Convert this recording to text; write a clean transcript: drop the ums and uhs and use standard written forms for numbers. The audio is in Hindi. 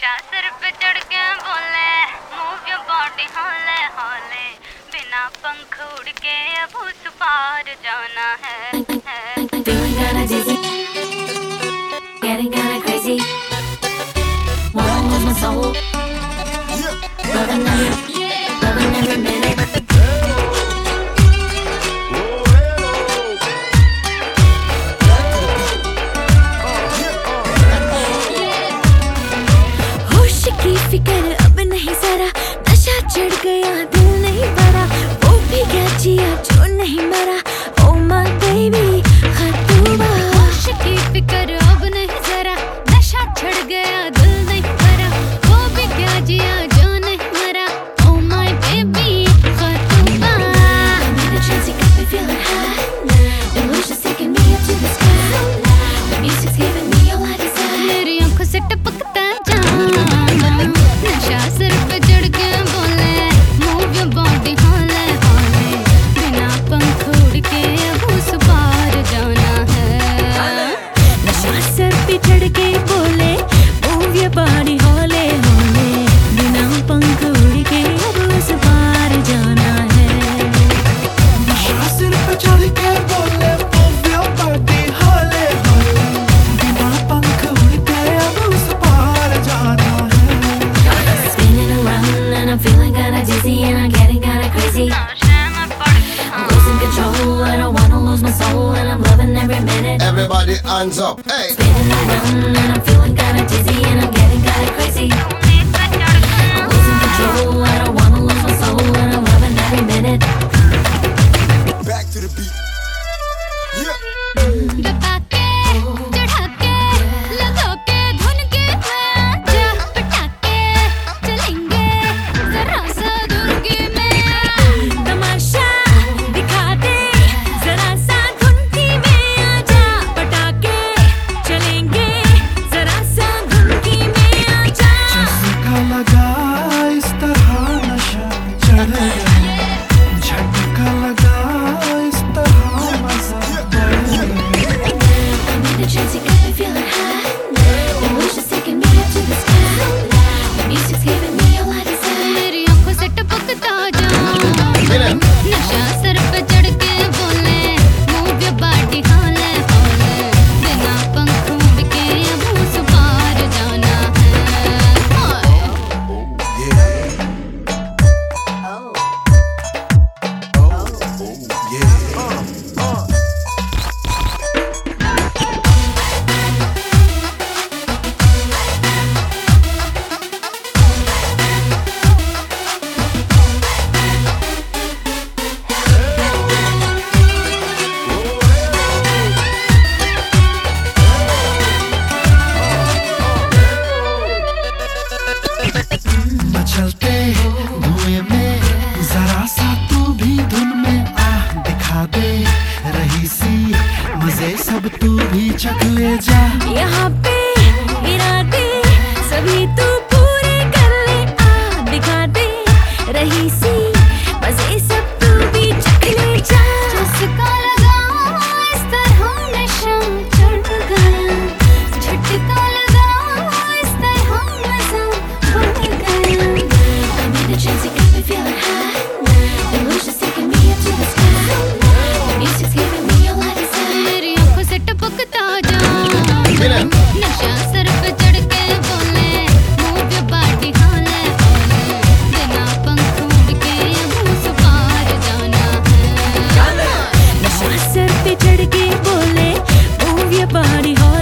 नशा सिर पे चढ़ के बोले मूव योर बॉडी हौले हौले, बिना पंख उड़ के अब उस पार जाना है। Feeling kinda dizzy, getting kinda crazy. Wanna lose my soul, loving every minute. होश की फिक्र अब नहीं जरा, नशा चढ़ गया दिल नहीं भरा, वो भी क्या जिया जो नहीं मरा। Oh my baby, खतूबा। होश की फिक्र अब नहीं जरा, नशा चढ़ गया दिल नहीं भरा, वो भी क्या जिया जो नहीं मरा। Oh my baby, खतूबा। I'm in a trance, you got me feeling high. Emotions taking me up to the sky. The music's giving me all I desire. मेरी आंखों से टपकता जाना, नशा सिर पे चढ़ के बोले मूव योर बॉडी हौले हौले, बिना पंख उड़ के अब उस पार जाना है। नशा सर पे चढ़ के बोले move your body हौले हौले, बिना पंख उड़ के अब उस पार जाना है। नशा सिर पे चढ़ के बोले move your body हौले हौले, बिना पंख उड़ के अब उस पार जाना है। Spinning around and I'm feeling kinda dizzy and I'm getting kinda crazy. नशे में पड़ के I'm losing control, I don't wanna lose my soul, and I'm loving every minute. Everybody hands up, hey! Spinning around and I'm feeling kinda dizzy and I'm getting kinda crazy. उन्हीं पे चढ़ के I'm losing control, I don't wanna lose my soul, and I'm loving every minute. Back to the beat. Yeah! दबा के चढ़ा के लगा के धुन के आजा, पटाके चलेंगे जरा सा दुर्गे में। तमाशा दिखा दे जरा सा धुनकी में, आजा पटाके चलेंगे जरा सा धुनकी में, आजा। झटका लगा इस तरह नशा चढ़ गया, झटका लगा इस तरह मजा बढ़ गया। I'm in a trance, you got me feeling high. Emotions taking me up to the sky. The music's giving me all I desire. मेरी आंखों से टपकता जा, नशा सर पे चढ़ के बोले मूव योर बॉडी हौले हौले, बिना पंख उड़ के अब उस पार जाना है। मचलते धुएं में जरा सा तू भी धुन में आ, दिखा दे रही सी मजे सब तू भी चख ले जा। यहाँ पे इरादे सभी तू पूरे कर ले, आ दिखा दे रही सी मजे सब तू भी चख ले जा। झटका लगा इस तरह नशा चढ़ गया, झटका लगा इस तरह मजा बढ़ गया। I'm in a trance, you got me feeling high. Emotions taking me up to the sky. The music's giving me all I desire. मेरी आंखों से टपकता जा, नशा सर पे चढ़ के बोले मूव योर बॉडी हौले हौले, बिना पंख उड़ के अब उस पार जाना है। नशा सर पे चढ़ के बोले move your body हौले